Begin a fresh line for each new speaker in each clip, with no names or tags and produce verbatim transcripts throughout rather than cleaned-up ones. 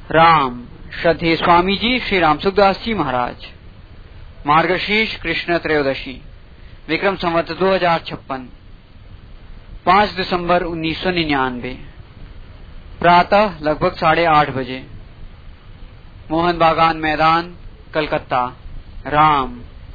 राम। श्रद्धेय स्वामी जी श्री राम सुखदास जी महाराज। मार्गशीर्ष कृष्ण त्रयोदशी, विक्रम संवत दो हजार छप्पन, पांच दिसंबर उन्नीस सौ निन्यानवे। प्रातः लगभग साढ़े आठ बजे, मोहन बागान मैदान, कलकत्ता। राम।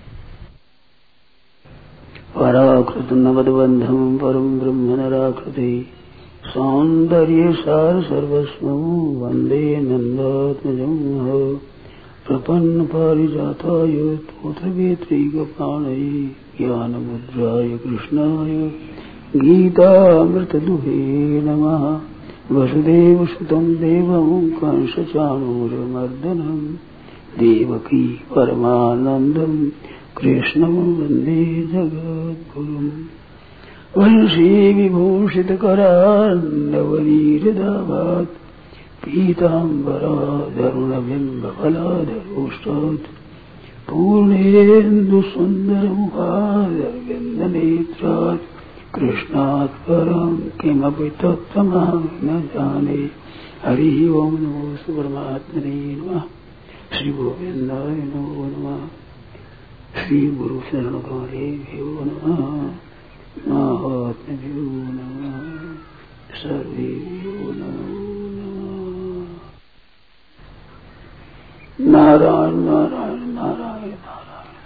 पराकृत नवदबंधम परम ब्रह्म नराकृति सौंदर्य सार सर्वस्व वंदे नंदात्मजं प्रपन्न पारिजाताय तोत्रवेत्रैकपाणये ज्ञानमुद्राय कृष्णाय गीतामृतदुहे नमः। वसुदेवसुतं देवं कंसचाणूरमर्दनं देवकी परमानन्दं कृष्णं वन्दे जगद्गुरुम्। वंशी विभूषितकरान्नवनीरदाभात् पीताम्बराधरुणबिम्बफलाधरोष्टात् पूर्णेन्दुसुन्दरमुखादरविन्दनेत्रात् कृष्णात् परं किमपि तत्त्वमहं न जाने। हरिः ओं नमो परमात्मने नमः। श्री गोविन्दाय नमो नमः। श्री गुरु शरणकारेभ्यो नमः। महात्म्यो नमः। सर्वेभ्यो नमो नमः। नारायण नारायण नारायण नारायण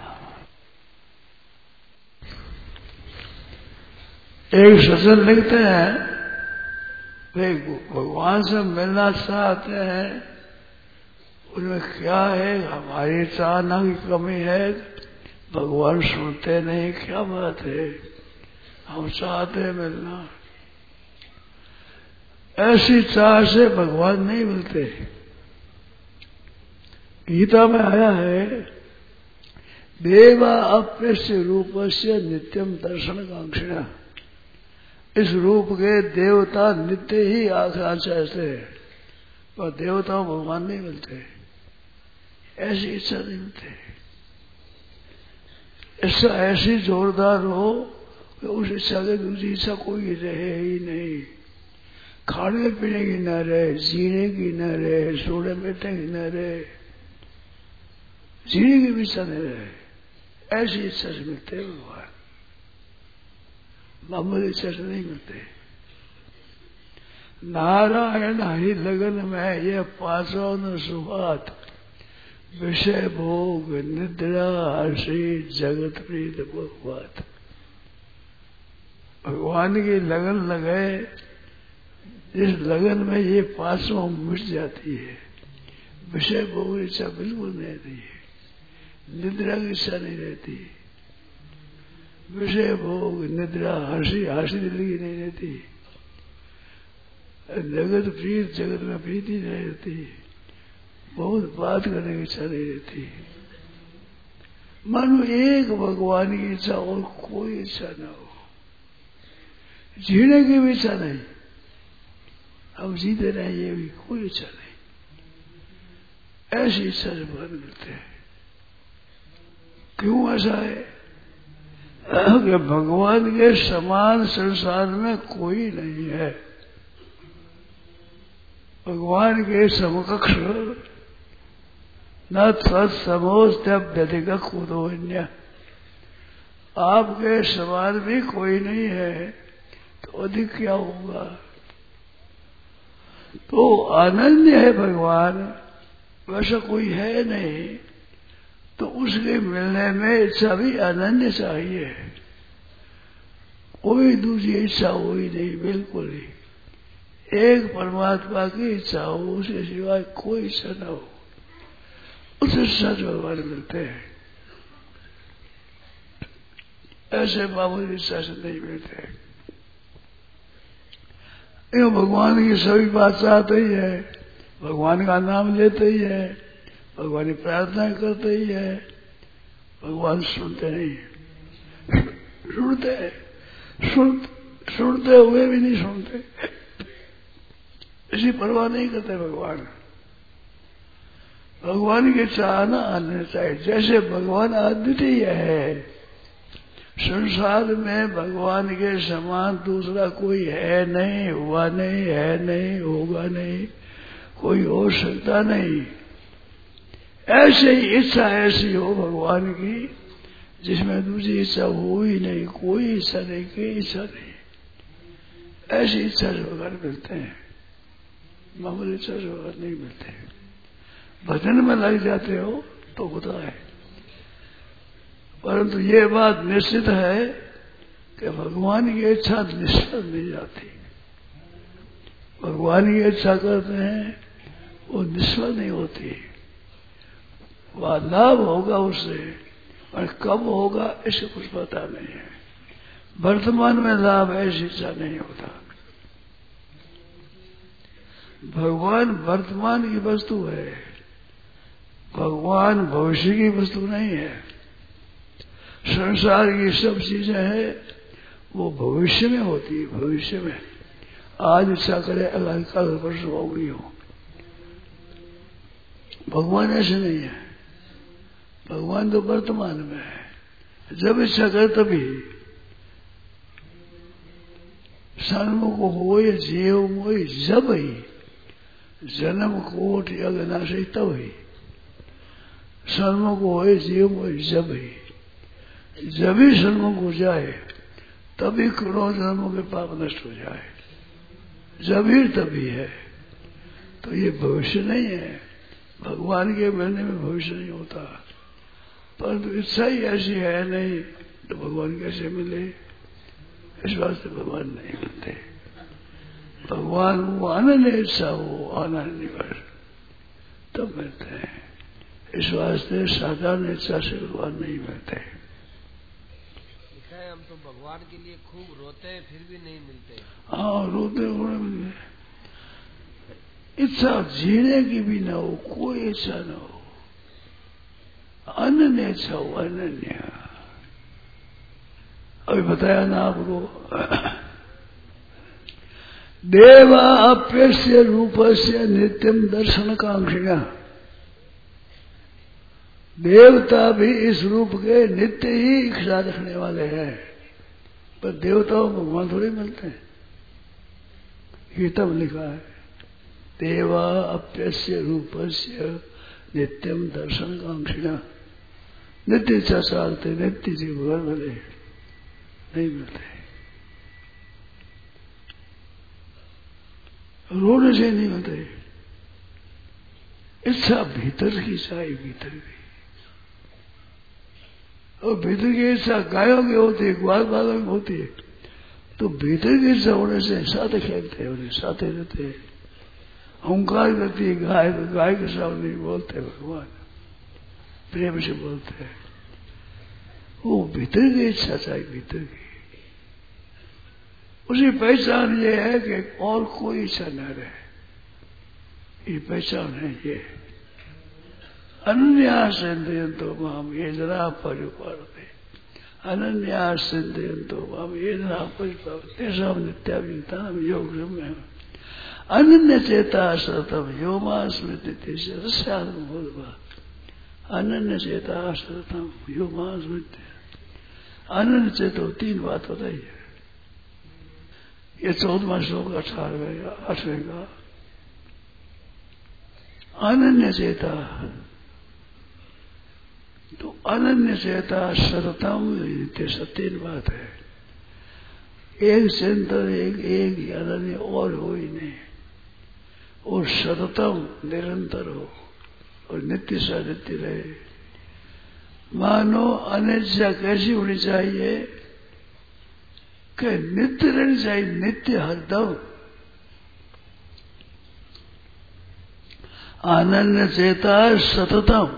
नारायण।
एक सज्जन लिखते हैं, वे भगवान से मिलना चाहते हैं, उनमें क्या है? हमारी चाहना की कमी है, भगवान सुनते नहीं। क्या बात है? हम चाहते हैं मिलना। ऐसी चाह से भगवान नहीं मिलते। गीता में आया है, देवा अप्यस्य रूपस्य नित्यम दर्शन कांक्षिणा। इस रूप के देवता नित्य ही आख्या चाहते हैं, पर देवताओं भगवान नहीं मिलते। ऐसी इच्छा नहीं मिलती। इच्छा ऐसी जोरदार हो कि उस इच्छा के दूसरी इच्छा कोई रहे ही नहीं। खाने पीने की न रहे, जीने की न रहे, सोने बैठने की न रहे, जीने की भी इच्छा नहीं रहे। ऐसी इच्छा से मिलते भगवान, मामूली इच्छा से नहीं मिलते। नारायण हरि लगन में यह पांचों न सुभात, विषय भोग निद्रा हर्षि जगत प्रीत भगवत। भगवान की लगन लगे, जिस लगन में ये पांचों मिट जाती है। विषय भोग इच्छा बिल्कुल नहीं रहती है, निद्रा की इच्छा नहीं रहती, विषय भोग निद्रा हर्षि हर्षि दिल की नहीं रहती, जगत प्रीत जगत में प्रीति नहीं रहती, बहुत बात करने की इच्छा नहीं रहती। मानो एक भगवान की इच्छा और कोई इच्छा न हो। जीने की भी इच्छा नहीं, हम जीते रहे ये भी कोई इच्छा नहीं। ऐसी इच्छा से भगवान मिलते हैं। क्यों ऐसा है? कि भगवान के समान संसार में कोई नहीं है। भगवान के समकक्ष न तत्समोस्त्यभ्यधिक कुतो अन्य। आपके समान भी कोई नहीं है तो अधिक क्या होगा? तो अनन्य है भगवान, वैसा कोई है नहीं, तो उसके मिलने में इच्छा भी अनन्य चाहिए। कोई दूसरी इच्छा हो ही नहीं, बिल्कुल ही एक परमात्मा की इच्छा हो, उसके सिवाय कोई इच्छा न हो। उस इच्छा से भगवान मिलते हैं। ऐसे मामूली इच्छा से नहीं मिलते। ये भगवान की सभी बात चाहते ही है, भगवान का नाम लेते ही है, भगवान की प्रार्थना करते ही है, भगवान सुनते नहीं। सुनते सुन सुनते हुए भी नहीं सुनते, इसी परवाह नहीं करते भगवान। भगवान की चाहना आने चाहिए। जैसे भगवान अद्वितीय है, संसार में भगवान के समान दूसरा कोई है नहीं, हुआ नहीं, है नहीं, होगा नहीं, कोई हो सकता नहीं। ऐसे ही इच्छा ऐसी हो भगवान की जिसमें दूसरी इच्छा हो ही नहीं, कोई इच्छा नहीं, कोई इच्छा नहीं। ऐसी इच्छा से भगवान मिलते हैं, मामूली इच्छा से भगवान नहीं मिलते। भजन में लग जाते हो तो होता है, परंतु ये बात निश्चित है कि भगवान की इच्छा निष्फल नहीं जाती। भगवान की इच्छा करते हैं वो निष्फल नहीं होती। वह लाभ होगा उससे, और कब होगा इसे कुछ पता नहीं है। वर्तमान में लाभ ऐसी इच्छा नहीं होता। भगवान वर्तमान की वस्तु है, भगवान भविष्य की वस्तु नहीं है। संसार की सब चीजें हैं वो भविष्य में होती है, भविष्य में। आज इच्छा करे अगर कल परसों होगी हो। भगवान ऐसे नहीं है, भगवान तो वर्तमान में है। जब इच्छा करे तभी सन्मुख हो ये जीव मोई जब ही जन्म कोट अगना से तब ही सन्मुख हो जीव मोई जब ही जब ही सन्मुख हो जाए तभी करोड़ जन्मों के पाप नष्ट हो जाए। जब ही तभी है। तो ये भविष्य नहीं है। भगवान के मिलने में भविष्य नहीं होता, परंतु इच्छा ही ऐसी है नहीं तो भगवान कैसे मिले? इस वास्ते भगवान नहीं मिलते। भगवान वो आनंद इच्छा हो आनंद निवर तब मिलते हैं। इस वास्ते साधारण इच्छा से भगवान नहीं मिलते।
हम तो भगवान के लिए खूब रोते हैं फिर भी नहीं मिलते।
हाँ रोते होने इच्छा जीने की भी ना हो, कोई इच्छा ना हो, अनन्य इच्छा हो, अनन्य। अभी बताया ना आपको, देवा अप्यस्य रूपस्य नित्यम दर्शन कांक्षिणा। देवता भी इस रूप के नित्य ही इच्छा रखने वाले हैं, पर देवताओं को भगवान थोड़ी मिलते हैं। ये तब लिखा है देवा अप्यस्य रूपस्य नित्यम दर्शन कांक्षिणा। नित्य इच्छा चाहते, नित्य जी भगवान मिले नहीं मिलते। रोने से नहीं मिलते। इच्छा भीतर की चाहिए, भीतर की। और भीतर की इच्छा गायों की होती है, ग्वाल बालों की होती है, तो भीतर की इच्छा होने से साथ खेलते हैं, उन्हें साथ रहते हैं। अहंकार करती है गाय, तो गाय के सामने बोलते भगवान, प्रेम से बोलते हैं। वो भीतर की इच्छा चाहिए, भीतर की। उसी पहचान ये है कि और कोई इच्छा न रहे। ये पहचान है ये। अनन्या सिंधयंतो माम ये जरा परिपालते। अनन्या सिंधयंतो माम ये जरा परिपालते। तेषां नित्याभियुक्तानां योगक्षेमः अनन्य चेता सततम यो मां स्मृति रस्यात्म बोधवा। अनन्य चेता सततम यो मां स्मृति। अनन्य चेतो तीन बात बताई है। ये चौदहवां श्लोक अठारहवें आठवें का। अनन्य चेता, तो अनन्य चेता सततम नित्य तीन बात है। एक से अंतर एक, एक ही अनन्य और हो ही नहीं। और सततम निरंतर हो और नित्य सा नित्य रहे। मानो अनिच्छा कैसी होनी चाहिए कि नित्य रहनी चाहिए, नित्य हरदम। अनन्य चेता सततम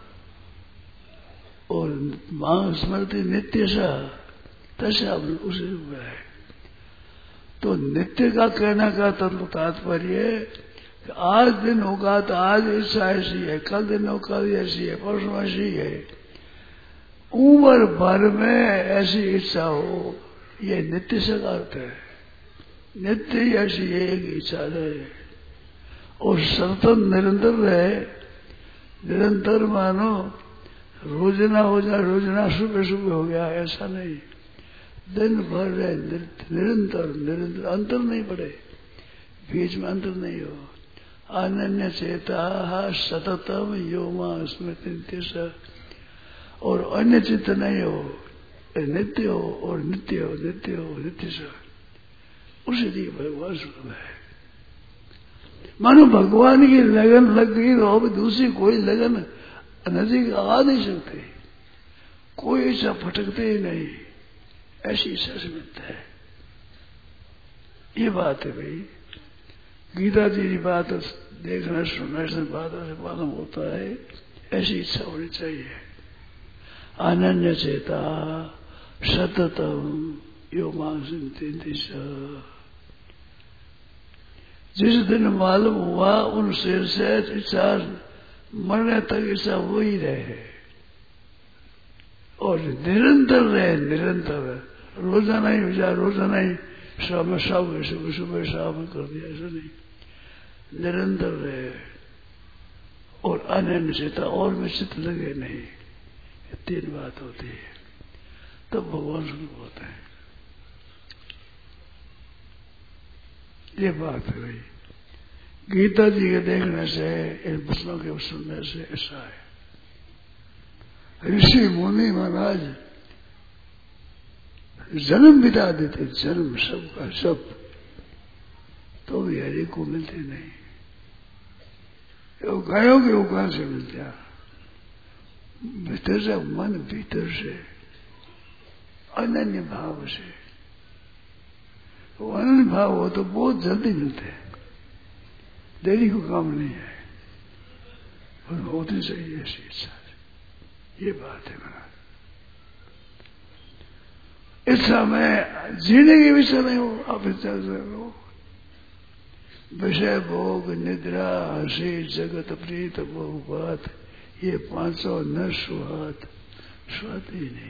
और मां स्मृति नित्य सा तसा उसे हुआ है। तो नित्य का कहने का तत्व तात्पर्य आज दिन होगा तो आज इच्छा ऐसी है, कल दिन होगा कल ऐसी है, परसों ऐसी है। उम्र भर में ऐसी इच्छा हो, ये नित्य से अर्थ है। नित्य ही ऐसी एक इच्छा रहे और सतत निरंतर रहे। निरंतर मानो रोजना हो जाए, रोजना सुबह सुबह हो गया, ऐसा नहीं। दिन भर रहे निरंतर निरंतर, अंतर नहीं पड़े, बीच में अंतर नहीं हो। अनन्य चेता सततम यो मां स्मृति स। और अन्य चित्त नहीं हो, नित्य हो और नित्य हो, नित्य हो नित्य स, उसी लिए भगवान सुलभ है। मानो भगवान की लगन लग गई तो अब दूसरी कोई लगन नजीक आ नहीं सकती, कोई ऐसा भटकते ही नहीं, ऐसी इच्छा से मिलता है। ये बात है भाई, गीता जी की बात देखना सुनने से बातों से मालूम होता है, ऐसी इच्छा होनी चाहिए। अनन्य चेता सततम यो मां स्मृति स। जिस दिन मालूम हुआ उन शेर से इच्छा मरने तक इच्छा वो ही रहे और निरंतर रहे, निरंतर। रोजाना ही विचार, रोजाना ही शाम में शाम सुबह सुबह शाम कर दिया, ऐसा नहीं, निरंतर रहे और अनन्य चेता और में चित्त लगे नहीं। ये तीन बात होती है, तब तो भगवान स्वरूप होते हैं। ये बात है भाई, गीता जी के देखने से, इन पुस्तकों के सुनने से ऐसा है। ऋषि मुनि महाराज जन्म बिता देते, जन्म सबका सब, तो भी हरि को मिलते नहीं। वो गायों के उगान से मिलते हैं, भीतर से, मन भीतर से, अनन्य भाव से। वो अनन्य भाव हो तो बहुत जल्दी मिलते हैं, देरी को काम नहीं है, और होती चाहिए ऐसी इच्छा। ये बात है महाराज। इच्छा में जीने की विषय नहीं हो, आप इच्छा से हो। विषय भोग निद्रा हंसी जगत प्रीत बहुबात, ये पांचों न सुहात, स्वाद ही नहीं।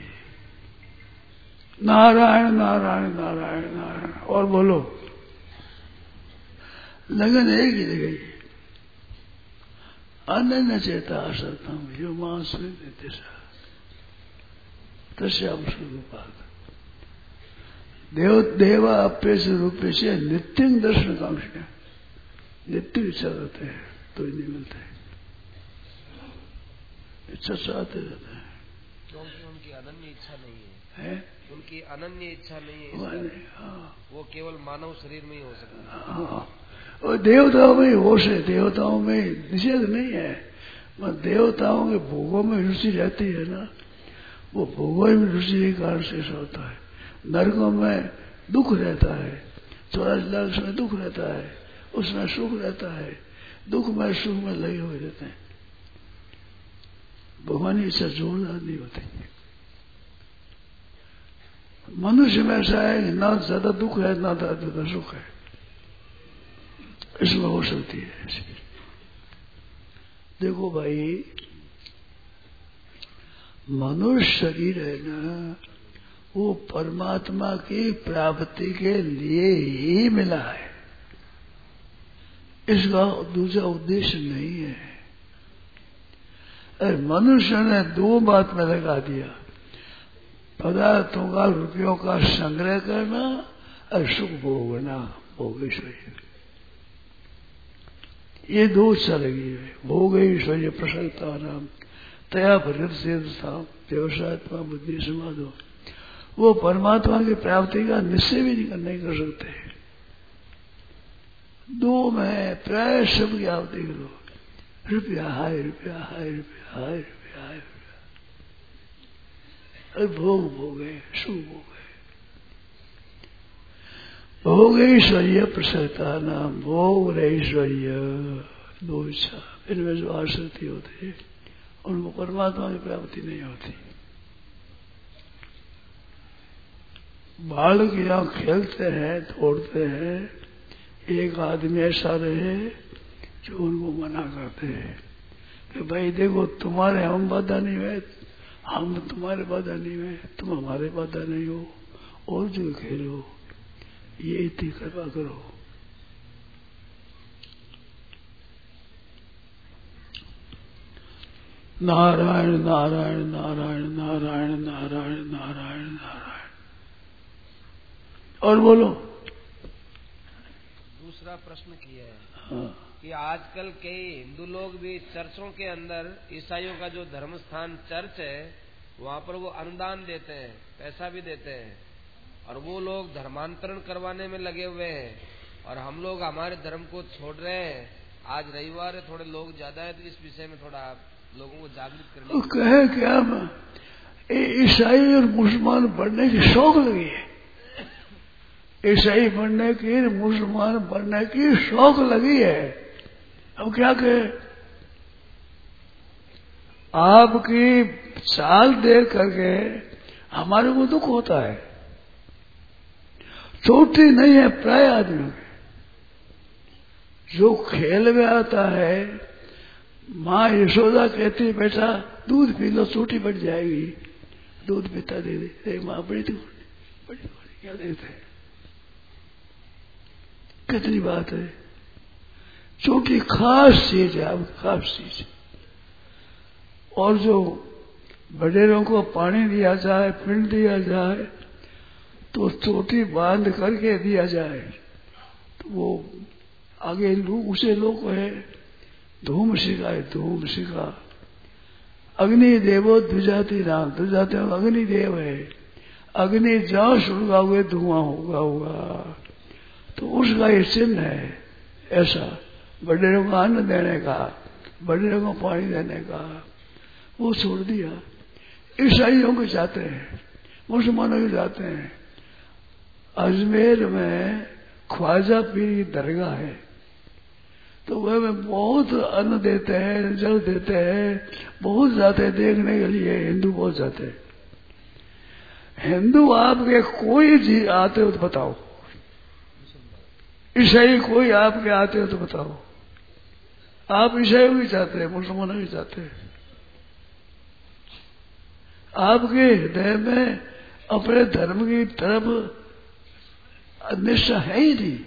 नारायण नारायण नारायण नारायण। और बोलो, लगन एक ही जगह। अनन्य चेता असतम यो मां स्मृति स। तस्याम स्वरूपात् देव देवा अप्यस रूपे से नित्य दर्शन कांक्षा, नित्य इच्छा रहते हैं तो ही नहीं मिलते, इच्छा चाहते रहते हैं,
क्योंकि उनकी अनन्य इच्छा नहीं है,
है?
उनकी अनन्य इच्छा नहीं है,
हाँ।
वो केवल मानव शरीर में ही हो सकता है।
हाँ, और देवताओं में होश है, देवताओं में निषेध नहीं है, मगर देवताओं के भोगों में रुचि रहती है ना, वो भोगों में रुचि के कारण से ऐसा होता है। नरकों में दुख रहता है, चौरासी लाख में दुख रहता है, उसमें सुख रहता है, दुख में सुख में लगे हुए रहते हैं। भगवान की इच्छा जोरदार नहीं होती। मनुष्य में ऐसा है कि ना ज्यादा दुख है ना ज्यादा सुख है, इसमें हो सकती है ऐसी। देखो भाई, मनुष्य शरीर है ना, वो परमात्मा की प्राप्ति के लिए ही मिला है, इसका दूसरा उद्देश्य नहीं है। अरे मनुष्य ने दो बात में लगा दिया, पदार्थों का, रुपयों का संग्रह करना और सुख भोगना, भोगेश्वरी, ये दो इच्छा लगी है। भोगेश्वरी प्रसन्नता नाम तया भरत से व्यवसायत्मा बुद्धि समाधो, वो परमात्मा की प्राप्ति का निश्चय भी नहीं, नहीं कर सकते। दो में प्राय सब की आप देख लो, रुपया हाय रुपया हाय रुपया हाय रुपया हाय रुपया, अरे भोग भोगे सुख भोगे। भोग ऐश्वर्य प्रसन्नता नाम भोग ऐश्वर्य, दो इच्छा, इनमें जो आसक्ति होती है उनको परमात्मा की प्राप्ति नहीं होती। बालक यहाँ खेलते हैं, दौड़ते हैं, एक आदमी ऐसा रहे जो उनको मना करते हैं कि भाई देखो, तुम्हारे हम बाधा नहीं है, हम तुम्हारे बाधा नहीं है, तुम हमारे बाधा नहीं हो, और जो खेलो, ये इतनी कृपा करो। नारायण नारायण नारायण नारायण नारायण नारायण नारायण। और बोलो,
दूसरा प्रश्न किया है,
हाँ।
कि आजकल कई हिंदू लोग भी चर्चों के अंदर ईसाइयों का जो धर्म स्थान चर्च है वहाँ पर वो अनुदान देते हैं, पैसा भी देते हैं और वो लोग धर्मांतरण करवाने में लगे हुए हैं और हम लोग हमारे धर्म को छोड़ रहे हैं। आज रविवार है, थोड़े लोग ज्यादा है तो इस विषय में थोड़ा लोगों को जागृत करने
तो कहे क्या ईसाई और मुसलमान बनने की शौक लगी है, ईसाई बनने की मुसलमान बनने की शौक लगी है। अब क्या कहे, आपकी चाल देख करके हमारे को दुख होता है। चोटी नहीं है प्राय आदमियों के, जो खेल में आता है। माँ यशोदा कहती बेटा दूध पी लो चोटी बढ़ जाएगी, दूध पीता दे दे, माँ बड़ी दुख बड़ी क्या देते हैं, कितनी बात है। चोटी खास चीज है, अब खास चीज। और जो बडेरों को पानी दिया जाए, पिंड दिया जाए, तो चोटी बांध करके दिया जाए तो वो आगे लोग उसे लोग है धूम शिखा है, धूम शिखा। अग्नि देवो द्विजाति राम, द्विजाति अग्नि देव है, अग्नि जहाँ सुलगा हुए धुआं होगा होगा, तो उसका ये चिन्ह है। ऐसा बड़ेरों को अन्न देने का, बड़ेरों को पानी देने का, वो छोड़ दिया। ईसाइयों के जाते हैं, मुसलमानों के जाते हैं। अजमेर में ख्वाजा पीर की दरगाह है, तो वह में बहुत अन्न देते हैं, जल देते हैं, बहुत जाते हैं देखने के लिए। हिंदू बहुत जाते हैं। हिंदू आपके कोई जी आते हो तो बताओ, ईसाई कोई आपके आते हो तो बताओ। आप ईसाई भी चाहते हैं, मुसलमान भी चाहते हैं। आपके हृदय में अपने धर्म की तरफ निष्ठा है ही नहीं।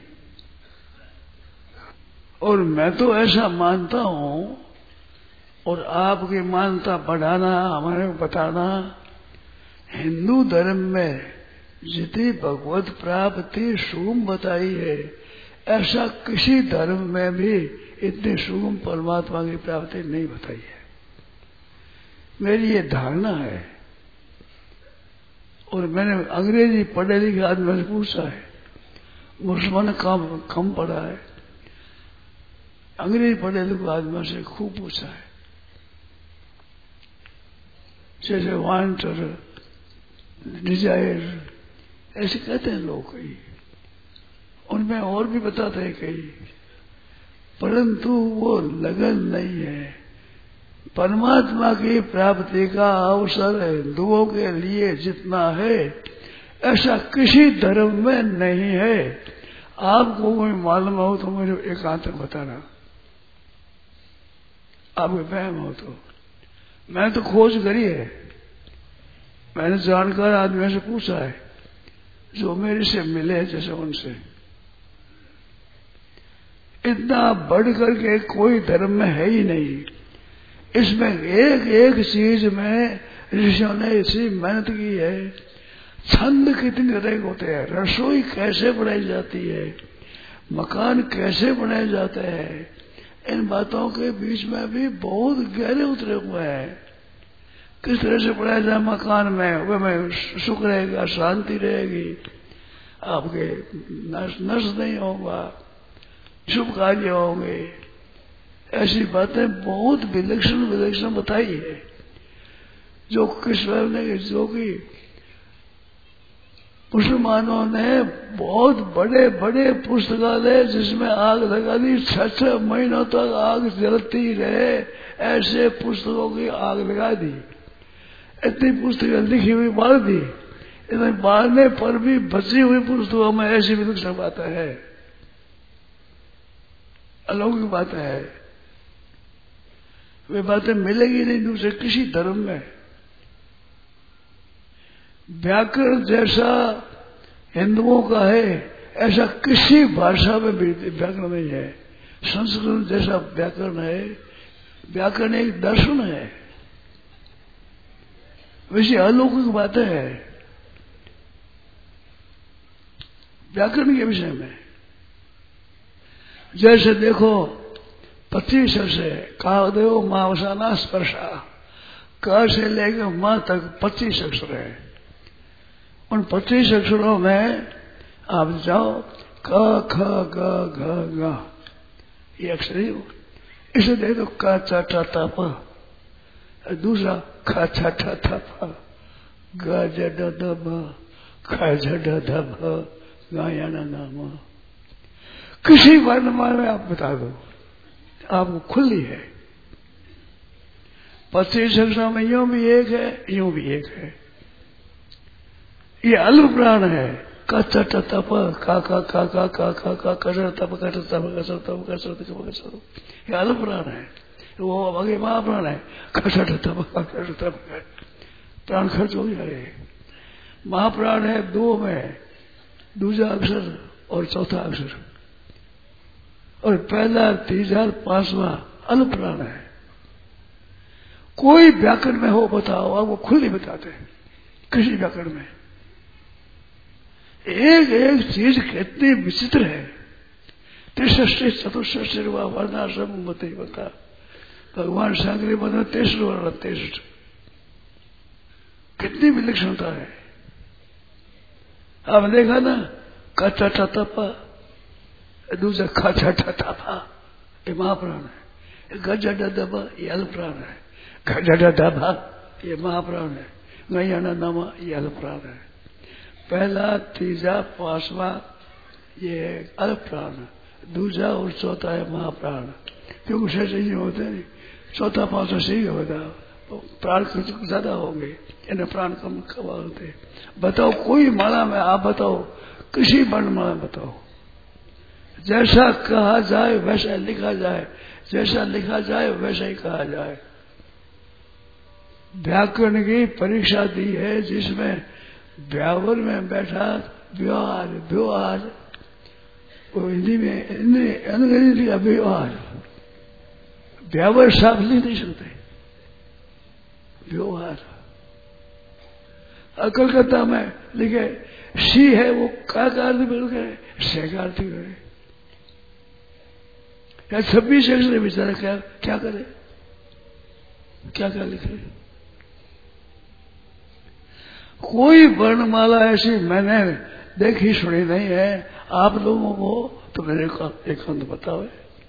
और मैं तो ऐसा मानता हूं, और आपकी मानता बढ़ाना, हमारे को बताना, हिंदू धर्म में जितनी भगवत प्राप्ति सुगम बताई है, ऐसा किसी धर्म में भी इतनी सुगम परमात्मा की प्राप्ति नहीं बताई है। मेरी ये धारणा है। और मैंने अंग्रेजी पढ़े लिखे आदमी से पूछा है, मुसलमान कम कम पढ़ा है, अंग्रेजी पढ़े लिखे आदमी से खूब पूछा है। जैसे वांट और डिजायर ऐसे कहते हैं लोग कई, उनमें और भी बताते हैं कई, परंतु वो लगन नहीं है। परमात्मा की प्राप्ति का अवसर हिंदुओं के लिए जितना है ऐसा किसी धर्म में नहीं है। आपको कोई मालूम हो तो मुझे एकांत में बताना, आपको वहम हो तो। मैंने तो खोज करी है, मैंने जानकार आदमी से पूछा है जो मेरे से मिले जैसे उनसे। इतना बढ़ करके कोई धर्म में है ही नहीं। इसमें एक एक चीज में ऋषियों ने इसी मेहनत की है। छंद कितने तरह के होते हैं, रसोई कैसे बनाई जाती है, मकान कैसे बनाए जाते हैं, इन बातों के बीच में भी बहुत गहरे उतरे हुए हैं। किस तरह से बनाया जाए मकान में, वह में सुख रहेगा, शांति रहेगी, आपके नष्ट नहीं होगा, शुभ कार्य होंगे। ऐसी बातें बहुत विलक्षण विलक्षण बताई है, जो कृष्ण ने जो की मुसलमानों ने बहुत बड़े बड़े पुस्तकालय जिसमें आग लगा दी, छह छह महीनों तक आग जलती रहे, ऐसे पुस्तकों की आग लगा दी। इतनी पुस्तकें लिखी हुई बाढ़ दी, इतने बाढ़ने पर भी बची हुई पुस्तकों में ऐसी विलक्षण बातें हैं, अलौकिक बातें हैं। वे बातें मिलेगी नहीं दूसरे किसी धर्म में। व्याकरण जैसा हिंदुओं का है ऐसा किसी भाषा में व्याकरण नहीं है। संस्कृत जैसा व्याकरण है, व्याकरण एक दर्शन है, वैसी अलौकिक बातें हैं व्याकरण के विषय में। जैसे देखो पच्चीस अक्षर है। कादेव मावसाना स्पर्शा, क से लेकर मां तक पच्चीस अक्षर है। उन पच्चीस अक्षरों में आप जाओ क ख ग घ ग, ये अक्षर ही हो। इसे दे दो क च ट त प, दूसरा ख छ ठ थ प, ग ज ड द ब, ख झ ड ध भ, ग य न न म। किसी वर्णमाला में आप बता दो, आपको खुली है। पच्चीस अक्षरों में यूं भी एक है, यूं भी एक है। ये अल्प प्राण है। क च ट त प, का का का का का का का कसर तप कसर तप कसर तप कसर तप कसर, ये अल्प प्राण है। वो आगे महाप्राण है। कसर तप कसर तप, प्राण खर्च हो गया। महाप्राण है दो में, दूसरा अक्षर और चौथा अक्षर, और पहला तीसरा पांचवा अल्प प्राण है। कोई व्याकरण में हो बताओ, आपको खुद ही बताते हैं। किसी व्याकरण में एक एक चीज कितनी विचित्र है। त्रिष्टि चतुष्टि वर्णाश्रम मत ही बता, भगवान शंकर बता तेसर वर्ण तेसर, कितनी विलक्षणता है। आपने देखा ना, कच्चा टपा, दूसरा खचा ठपा, ये महाप्राण है। गजा दबा, ये अल्प प्राण है। गजा दबा, ये महाप्राण है। गयाना नमा, ये अल्प प्राण है। पहला तीसरा पांचवा ये अल्प प्राण, दूसरा और चौथा है महाप्राण। क्योंकि शेष नहीं होते, चौथा पांचवा सही है। बताओ प्राण ज्यादा होंगे, इन्हें प्राण कम कब होते। बताओ कोई माला में आप बताओ, किसी वर्णमाला में बताओ, जैसा कहा जाए वैसा लिखा जाए, जैसा लिखा जाए वैसा ही कहा जाए। व्याकरण की परीक्षा दी है, जिसमें व्यावर में बैठा व्यवहार व्यवहार, वो हिंदी में अंग्रेजी लिखा व्यवहार, व्यावर साफ लिख नहीं सकते, व्यवहार। कलकत्ता में लिखे सी है, वो का अर्थ बिल करे, से का अर्थ करे। या छब्बीस अक्षर बेचारा क्या क्या करे, क्या क्या लिखे। कोई वर्णमाला ऐसी मैंने देखी सुनी नहीं है। आप लोगों को तो मेरे को एक अंत बताओ।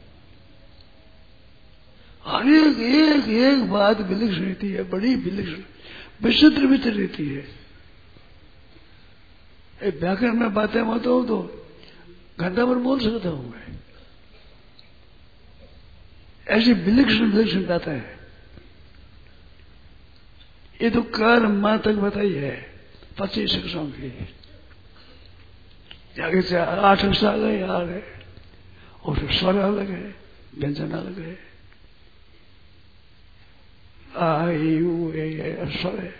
हर एक एक एक बात विलक्षण रहती है, बड़ी विलक्षण विचित्र विचित्र रहती है। व्याकरण में बातें मत हो तो घंटा भर बोल सकता हूं मैं, ऐसी विलक्षण विलक्षण बातें हैं। ये तो कर मां तक बताई है, पच्चीस अक्षरों की। आगे से आठ अक्षर आ गए, आ गए, और स्वर अलग है, व्यंजन अलग है। आई यू ए स्वर है।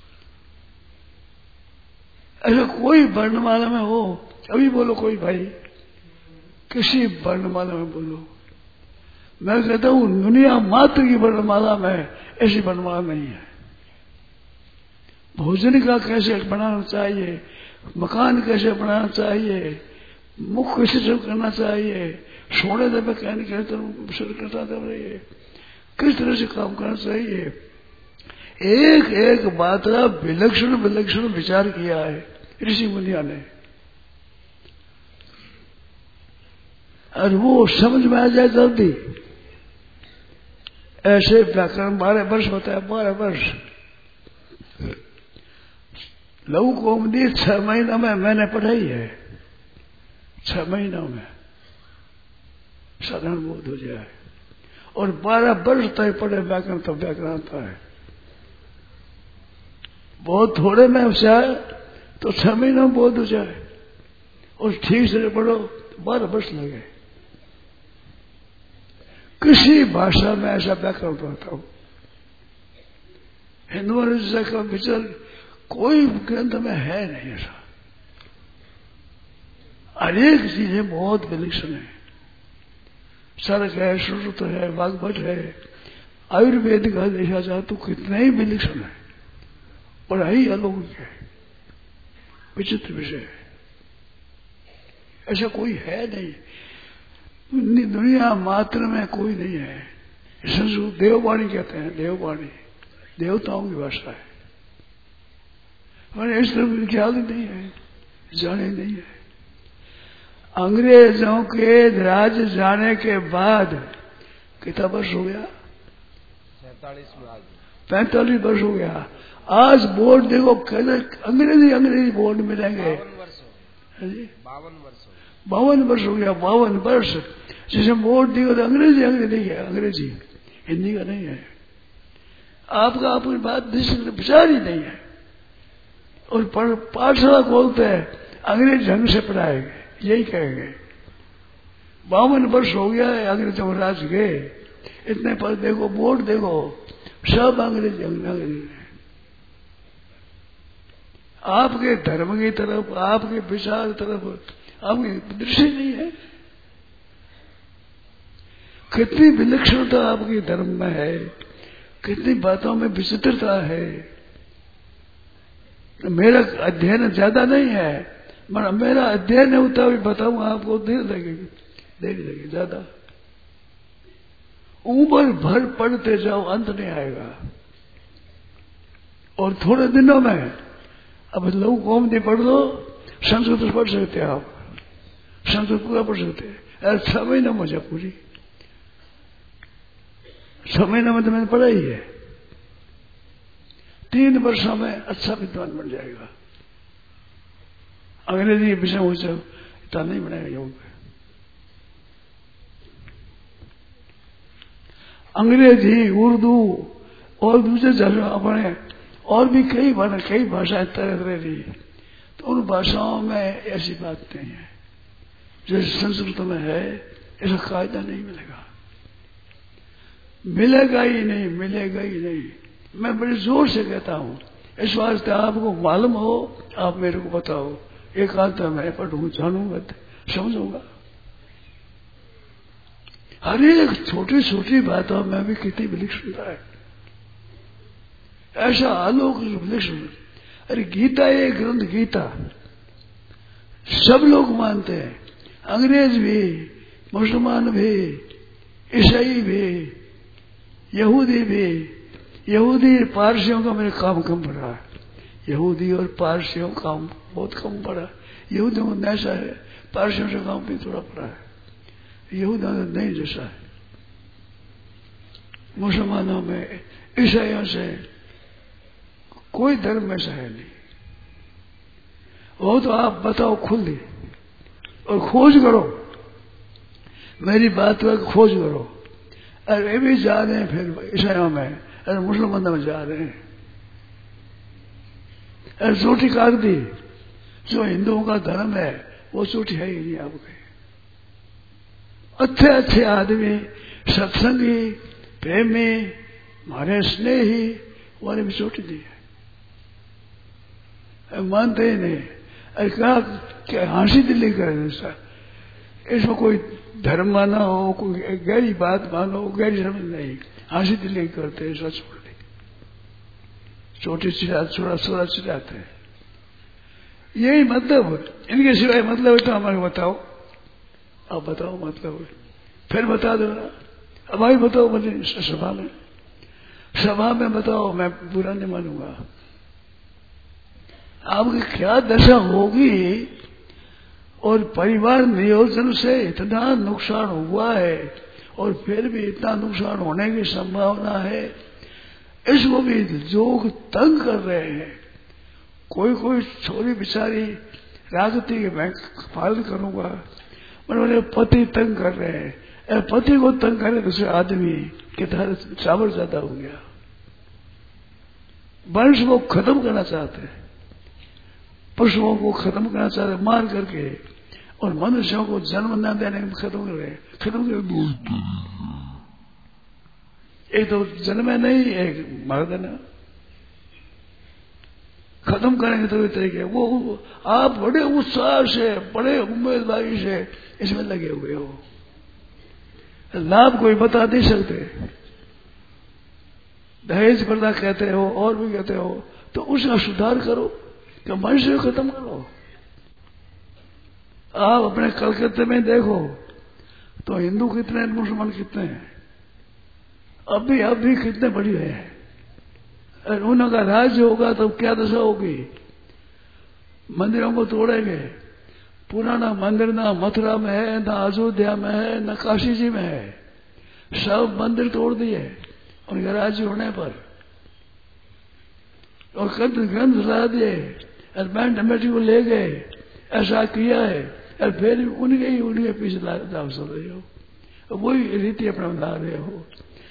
ऐसा कोई वर्णमाला में हो, अभी बोलो कोई भाई, किसी वर्णमाला में बोलो। मैं कहता हूं दुनिया मात्र की वर्णमाला में ऐसी वर्णमाला नहीं है। भोजन का कैसे बनाना चाहिए, मकान कैसे बनाना चाहिए, मुख कैसे शुरू करना चाहिए, सोने दबे कहने के शुरू करता चाहिए, किस तरह से काम करना चाहिए, एक एक बात का विलक्षण विलक्षण विचार किया है ऋषि मुनिया ने। और वो समझ में आ जाए जल्दी। ऐसे व्याकरण बारह वर्ष होता है, बारह वर्ष। लघु कौमुदी छह महीनों में मैंने पढ़ाई है, छह महीनों में साधारण बोध हो जाए। और बारह वर्ष तक पढ़े व्याकरण, तो व्याकरण आता है। बहुत थोड़े में उससे आए तो छह महीनों में बोध हो जाए, और ठीक से पढ़ो तो बारह वर्ष लगे। किसी भाषा में ऐसा व्याकरण पढ़ता हूं, हिंदू का विचार कोई ग्रंथ में है नहीं ऐसा। हर एक चीजें बहुत विलक्षण है। सर्ग है, श्रुत है, वाग्भट है, आयुर्वेद का देखा जाए तो कितने ही विलक्षण है, पढ़ाई अलौकिक है, विचित्र विषय है। ऐसा कोई है नहीं। दुनिया मात्र में कोई नहीं है। संस्कृत देववाणी कहते हैं, देववाणी देवताओं की भाषा है, पर इस तरफ ख्याल ही नहीं है, जाने नहीं है। अंग्रेजों के राज जाने के बाद कितना वर्ष हो गया?
सैतालीस में आज
पैंतालीस वर्ष हो गया। आज बोर्ड देखो, अंग्रेजी अंग्रेजी बोर्ड मिलेंगे।
बावन वर्ष हो
जी
बावन वर्ष हो
बावन वर्ष हो गया, बावन वर्ष जिसमें बोर्ड देखो तो अंग्रेजी अंग्रेजी है, अंग्रेजी हिंदी का नहीं है। आपका अपनी बात विचार ही नहीं है। और पाठशाला खोलते हैं, अंग्रेज ढंग से पढ़ाएंगे, यही कहेंगे। बावन वर्ष हो गया है अंग्रेजों राज गए, इतने पर देखो बोर्ड देखो, सब अंग्रेज अंग्रेजी है। आपके धर्म की तरफ, आपके विचार तरफ आपकी दृष्टि नहीं है। कितनी विलक्षणता आपके धर्म में है, कितनी बातों में विचित्रता है। मेरा अध्ययन ज्यादा नहीं है, मगर मेरा अध्ययन होता भी बताऊंगा आपको, देर लगेगी, देर लगेगी ज्यादा। उम्र भर पढ़ते जाओ, अंत नहीं आएगा। और थोड़े दिनों में अब लघु कौमुदी पढ़ लो, संस्कृत पढ़ सकते हैं आप, संस्कृत पूरा पढ़ सकते हैं। अरे छह महीना मुझे पूरी, छह महीने में तो मैंने पढ़ा ही है। तीन वर्षों में अच्छा विद्वान बन जाएगा। अंग्रेजी विषय हो इतना नहीं बनेगा योग। अंग्रेजी, उर्दू और दूसरे अपने और भी कई कई भाषाएं तरह तरह की, तो उन भाषाओं में ऐसी बात नहीं है जैसे संस्कृत में है। ऐसा कायदा नहीं मिलेगा, मिलेगा ही नहीं, मिलेगा ही नहीं। मैं बड़े जोर से कहता हूं, इस वास्ते आपको मालूम हो, आप मेरे को बताओ, एक आध मैं पढ़ूंगा, जानूंगा, समझूंगा। हर एक छोटी छोटी बातों में भी कितनी विलक्षणता है, ऐसा आलोक विलक्षण। अरे गीता ये ग्रंथ, गीता सब लोग मानते हैं, अंग्रेज भी, मुसलमान भी, ईसाई भी, यहूदी भी। यहूदी पारसियों का मेरे काम कम पड़ा है, यहूदी और पारसियों का काम बहुत कम पड़ा। यहूदियों को ऐसा है, पारसियों से काम भी थोड़ा पड़ा है, यहूदियों में नहीं जैसा है। मुसलमानों में, ईसाइयों से कोई धर्म में ऐसा है नहीं। वो तो आप बताओ खुद ही, और खोज करो, मेरी बात पर खोज करो। अरे भी जा रहे हैं फिर ईसाइयों में, अरे मुसलमानों में जा रहे हैं। अरे चोटी काट दी, जो हिंदुओं का धर्म है वो चोटी है ही नहीं आपके। अच्छे अच्छे आदमी, सत्संगी, प्रेमी, हमारे स्नेही, वाले भी चोटी दी है, मानते ही नहीं। अरे कहा क्या हाँसी दिल्ली करे, इसमें कोई धर्म माना हो, कोई गहरी बात मानो, गहरी समझ नहीं, हाँसी दिल्ली करते हैं, सच बोल दी, छोटी चिड़ा छोड़ा छोड़ा चिड़ाते हैं। यही मतलब, इनके सिवाय मतलब है तो हमारे बताओ, आप बताओ मतलब, फिर बता दो ना। अब भाई बताओ, मुझे सभा में, सभा में बताओ, मैं बुरा नहीं मानूंगा। आपकी क्या दशा होगी, और परिवार नियोजन से इतना नुकसान हुआ है, और फिर भी इतना नुकसान होने की संभावना है। इसको भी लोग तंग कर रहे हैं। कोई कोई छोरी बेचारी राजती के मैं पालन करूंगा, मैंने पति तंग कर रहे हैं। पति को तंग करे दूसरे आदमी के तरह चावल ज्यादा हो गया। वंश को खत्म करना चाहते हैं, पशुओं को खत्म करना चाहते हैं मार करके, और मनुष्यों को जन्म न देने में खत्म कर रहे खत्म कर। एक तो जन्म नहीं, एक मार देना, खत्म करेंगे तो इस तरीके। वो आप बड़े उत्साह से, बड़े उम्मीदवारी से इसमें लगे हुए हो, लाभ कोई बता नहीं सकते। दहेज प्रथा कहते हो और भी कहते हो, तो उसका सुधार करो, कि मनुष्य को खत्म करो। आप अपने कलकत्ते में देखो तो हिंदू कितने हैं, मुसलमान कितने हैं? अभी अभी कितने बढ़िया हैं। और उनका राज्य होगा तो क्या दशा होगी? मंदिरों को तोड़ेंगे। पुराना मंदिर ना मथुरा में है, ना अयोध्या में है, ना काशी जी में है, सब मंदिर तोड़ दिए उनके राज्य होने पर, और ग्रंथ ला दिए और बैंड कमेटी को ले गए। ऐसा किया है और फिर उनके ही उनके पीछे दाव चल रहे हो, वही रीति अपना ला रहे हो।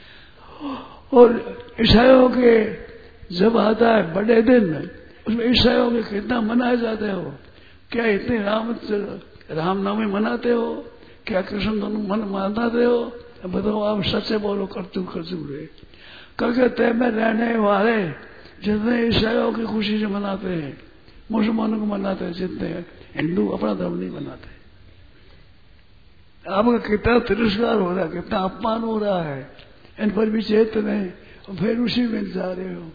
और ईसाइयों के जब आता है बड़े दिन, उसमें ईसाइयों के कितना मनाए जाते हो? क्या इतने राम रामनवमी मनाते हो? क्या कृष्ण मन मनाते हो? बताओ, आप सच्चे बोलो, करतू करतू रहे करके तय में रहने वाले जितने ईसाइयों की खुशी से मनाते हैं, मुसलमानों को मनाते हैं, जितने हिंदू अपना धर्म नहीं मनाते। आपका कितना तिरस्कार हो रहा है, कितना अपमान हो रहा है, इन पर भी चेत नहीं, फिर उसी में जा रहे हो।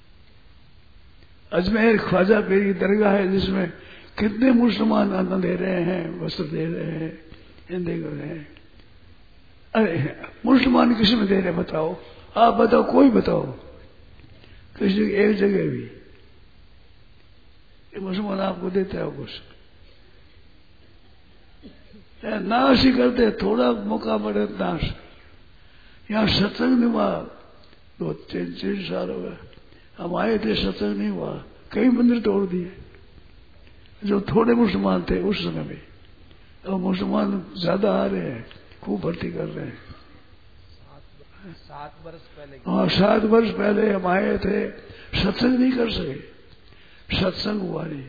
अजमेर ख्वाजा पीर की दरगाह है जिसमें कितने मुसलमान अन्न दे रहे हैं, वस्त्र दे रहे हैं, हिंदी कर रहे हैं। अरे मुसलमान किसी में दे रहे बताओ? आप बताओ, कोई बताओ किसी एक जगह भी मुसलमान आपको देता है कुछ? नाश ही करते, थोड़ा मौका पड़े नाश। यहाँ सत्संग नहीं हुआ, दो तीन तीन साल हो गए हम आए थे, सत्संग नहीं हुआ, कई मंदिर तोड़ दिए। जो थोड़े मुसलमान थे उस समय में, तो मुसलमान ज्यादा आ रहे हैं, खूब भर्ती कर रहे हैं।
सात वर्ष पहले,
हाँ सात वर्ष पहले हम आए थे, सत्संग नहीं कर सके, सत्संग हुआ नहीं।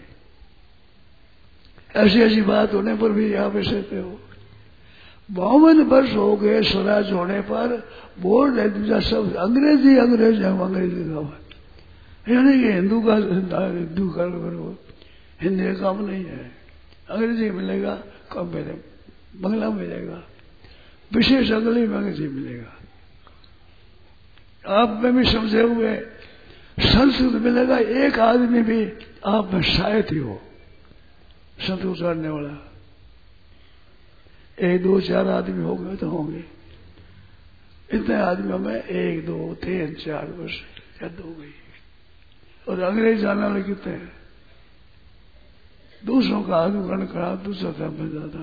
ऐसी ऐसी बात होने पर भी आप ऐसे हो। बावन वर्ष हो गए स्वराज होने पर, बोल रहे दूसरा सब अंग्रेजी अंग्रेजी हम अंग्रेजी का, यानी कि हिंदू का हिंदू कर करो, हिंदी का काम नहीं है। अंग्रेजी मिलेगा कम मिले, बंगला मिलेगा, विशेष अगली में अंग्रेजी मिलेगा। आप में भी समझे हुए संस्कृत मिलेगा, एक आदमी भी आप में शायद ही हो संत उतारने वाला। एक दो चार आदमी हो गए तो होंगे, इतने आदमियों में एक दो तीन चार वर्ष याद हो गई। और अंग्रेज जाने वाले कितने हैं? दूसरों का अनुकरण करा, दूसरा धर्म बन जाता।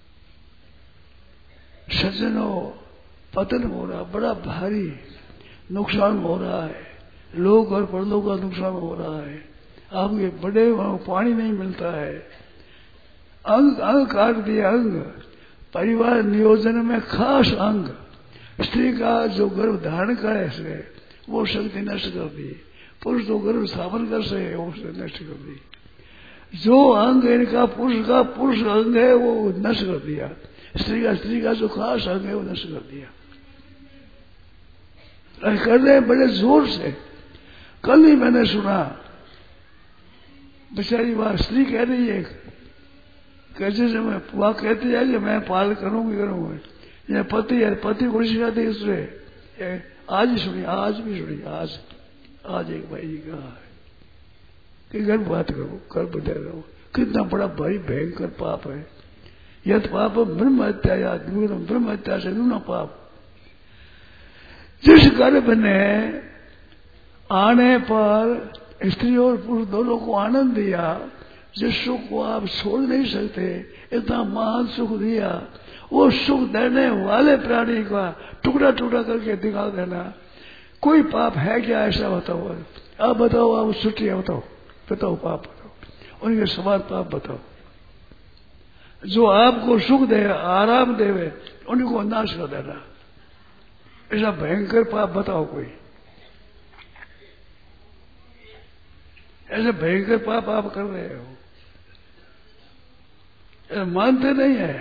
सज्जनों, पतन हो रहा, बड़ा भारी नुकसान हो रहा है, लोग और परलोक का नुकसान हो रहा है। आपके बड़े वहां पानी नहीं मिलता है, अंग अंग काट दिया। अंग परिवार नियोजन में खास अंग, स्त्री का जो गर्भ धारण करे से वो शक्ति नष्ट कर दी, पुरुष जो गर्भ स्थापन कर सके वो नष्ट कर दी। जो अंग इनका पुरुष का पुरुष अंग है वो नष्ट कर दिया, स्त्री का स्त्री का जो खास अंग है वो नष्ट कर दिया। कर रहे बड़े जोर से। कल ही मैंने सुना, बेचारी बात स्त्री कह रही है, कैसे से मैं वह कहती है कि मैं पाल करूंगी करूंगी, ये पति है, पति को सिखाती उसने। आज ही सुनी, आज भी सुनी, आज आज एक भाई जी कहा है कि गर्भ बात करो, गर्भ दे रहो। कितना बड़ा भारी भयंकर पाप है यद पाप ब्रह्म हत्या या ब्रह्म हत्या से दूना पाप। जिस गर्भ ने आने पर स्त्री और पुरुष दोनों को आनंद दिया, जिस सुख को आप छोड़ नहीं सकते, इतना महान सुख दिया, वो सुख देने वाले प्राणी का टुकड़ा टुकड़ा करके दिखा देना, कोई पाप है क्या? ऐसा बताओ, आप बताओ, आप छुट्टियां बताओ, बताओ पाप बताओ, उनके समान पाप बताओ। जो आपको सुख दे, आराम देवे, उनको नाश कर देना, ऐसा भयंकर पाप बताओ कोई। ऐसे भयंकर पाप आप कर रहे हो, मानते नहीं है।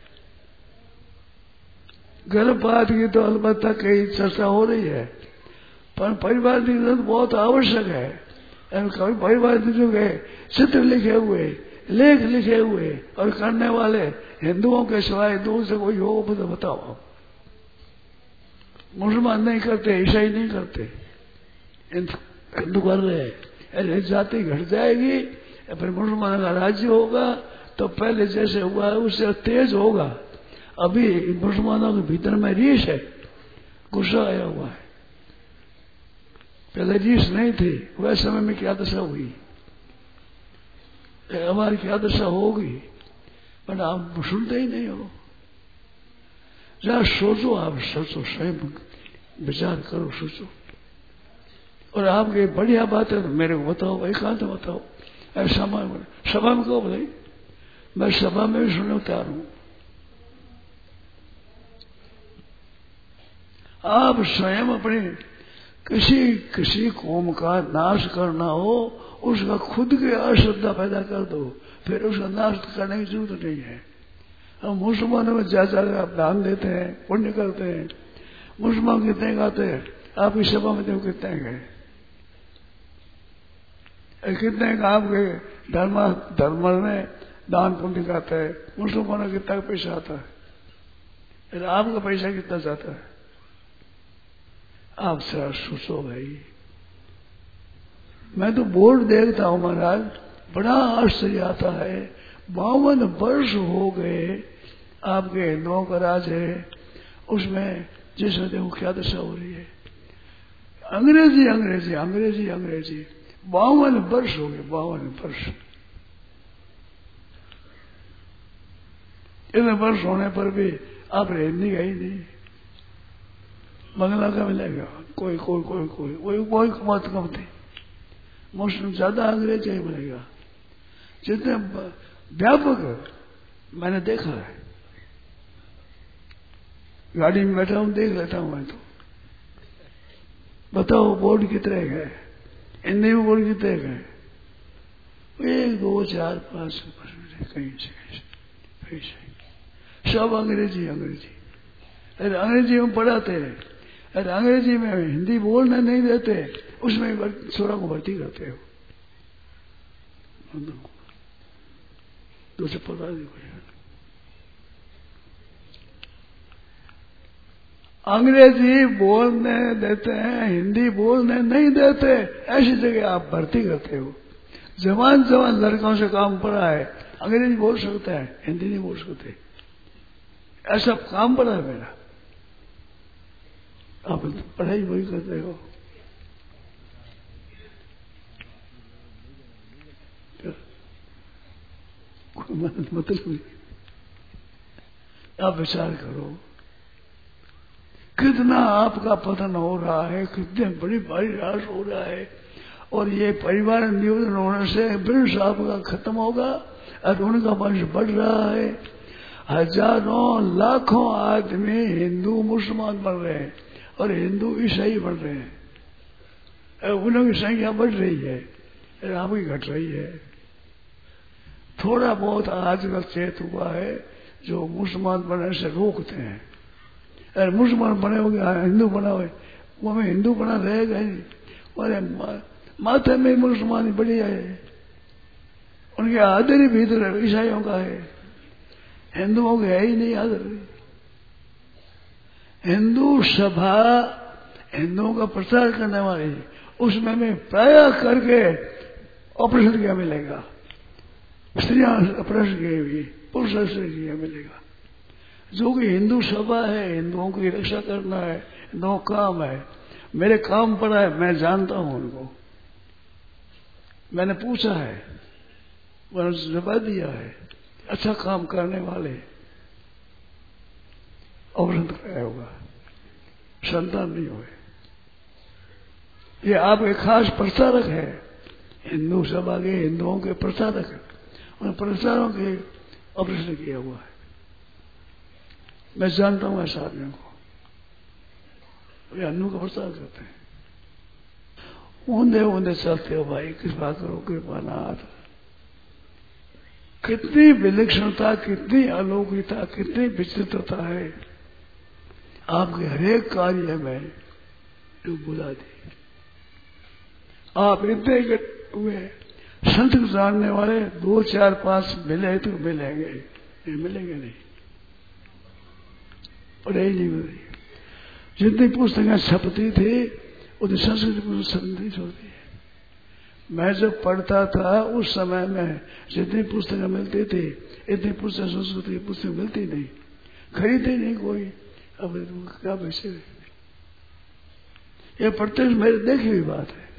गर्भपात की तो अलबत्ता कई चर्चा हो रही है, पर परिवार नियोजन बहुत आवश्यक है। कभी परिवार नियोजन के चित्र लिखे हुए, लेख लिखे हुए और करने वाले हिंदुओं के सिवाय दूर से कोई हो तो बताओ। मुसलमान नहीं करते, ईसाई नहीं करते, हिंदू कर रहे हैं। अरे जाति घट जाएगी, फिर मुसलमान का राज्य होगा तो पहले जैसे हुआ है उससे तेज होगा। अभी मुसलमानों के भीतर में रीस है, गुस्सा आया हुआ है। पहले रीस नहीं थी, वह समय में क्या दशा हुई, हमारी क्या दशा होगी, पर आप सुनते ही नहीं हो। जरा सोचो, आप सोचो, स्वयं विचार करो, सोचो। और आपके बढ़िया बात है तो मेरे को बताओ, एकांत बताओ। ऐसा सभा में कहो भाई, मैं सभा में भी सुनने तैयार हूं। आप स्वयं अपने किसी किसी कौम का नाश करना हो, उसका खुद की अश्रद्धा पैदा कर दो, फिर उसका नाश करने की जरूरत नहीं है। हम मुसलमानों में जा जाकर आप दान देते हैं, पुण्य करते हैं। मुसलमान कितने गाते हैं, आपकी सभा में देखो कितने गए, कितने का आपके धर्म धर्म में दान पुण्य गाते हैं। मुसलमानों कितना पैसा आता है, फिर आपका पैसा कितना जाता है। आप सर सोचो भाई। मैं तो बोर्ड देखता हूं महाराज, बड़ा आश्चर्य आता है। बावन वर्ष हो गए आपके हिंदुओं का राज है, उसमें जिसमें देखो क्या दशा हो रही है। अंग्रेजी अंग्रेजी अंग्रेजी अंग्रेजी बावन वर्ष हो गए, बावन वर्ष। इतने वर्ष होने पर भी आप हिंदी का ही नहीं, बंगला का मिलेगा, कोई कोई कोई कोई कोई कोई बहुत कम थी। मुस्लिम ज्यादा अंग्रेजी ही मिलेगा। जितने व्यापक मैंने देखा है, गाड़ी में बैठा हूं, देख लेता हूं मैं तो। बताओ बोर्ड कितने गए, हिंदी में बोर्ड कितने गए, एक दो चार पांच कहीं से कहीं से, सब अंग्रेजी अंग्रेजी। अरे अंग्रेजी में पढ़ाते हैं, अरे अंग्रेजी में हिंदी बोलने नहीं देते, उसमें छोरा को भर्ती करते हो। दूसरे पढ़ा अंग्रेजी बोलने देते हैं, हिंदी बोलने नहीं देते, ऐसी जगह आप भर्ती करते हो। जवान जवान लड़कों से काम पड़ा है, अंग्रेजी बोल सकता है, हिंदी नहीं बोल सकते, ऐसा काम पड़ा है मेरा। आप पढ़ाई वही करते हो। मतलब नहीं। आप विचार करो, कितना आपका पतन हो रहा है, कितने बड़ी भारी रास हो रहा है। और ये परिवार नियोजन होने से वंश आपका खत्म होगा और उनका वंश बढ़ रहा है। हजारों लाखों आदमी हिंदू मुसलमान बन रहे हैं और हिंदू ईसाई बन रहे हैं। उनकी संख्या बढ़ रही है, आपकी घट रही है। थोड़ा बहुत आजकल चेत हुआ है जो मुसलमान बनने से रोकते हैं। अरे मुसलमान बने हो गया, हिंदू बना हुए, वो हमें हिंदू बना रहेगा ही। अरे माथे में मुसलमान बढ़िया है, उनके आदर ही भीतर ईसाइयों का है, हिंदुओं के है ही नहीं आदर। हिंदू सभा हिंदुओं का प्रचार करने वाली, उसमें में प्राय करके ऑपरेशन क्या मिलेगा, स्त्रियां ऑपरेशन किए हुई, पुरुष किया मिलेगा। जो कि हिंदू सभा है, हिंदुओं की रक्षा करना है, हिंदुओं काम है। मेरे काम पड़ा है, मैं जानता हूं उनको, मैंने पूछा है, मैंने जवाब दिया है। अच्छा काम करने वाले ऑपरेशन कराया होगा, संतान नहीं हुए। ये आपके खास प्रचारक है, हिंदू सभा के हिंदुओं के प्रचारक है, उन प्रचारों के ऑपरेशन किया हुआ है। मैं जानता हूं ऐसा आदमियों को, ये अन्नू का प्रचार करते हैं। ऊंधे ऊंधे चलते हो भाई, किस बात करो कृपानाथ। कितनी विलक्षणता, कितनी अलौकिकता, कितनी विचित्रता है आपके हरेक कार्य में तू बुला दी। आप इतने हुए संत जानने वाले दो चार पांच मिले तो मिलेंगे, ये मिलेंगे नहीं, पढ़ाई नहीं मिल रही। जितनी पुस्तकें छपती थी उतनी संस्कृत पुस्तक नहीं छोड़ती है। मैं जब पढ़ता था उस समय में जितनी पुस्तकें मिलती थी, इतनी पुस्तक संस्कृत की पुस्तक मिलती नहीं। खरीदे नहीं कोई, अब क्या पैसे। ये प्रत्यक्ष मेरे देखी हुई बात है।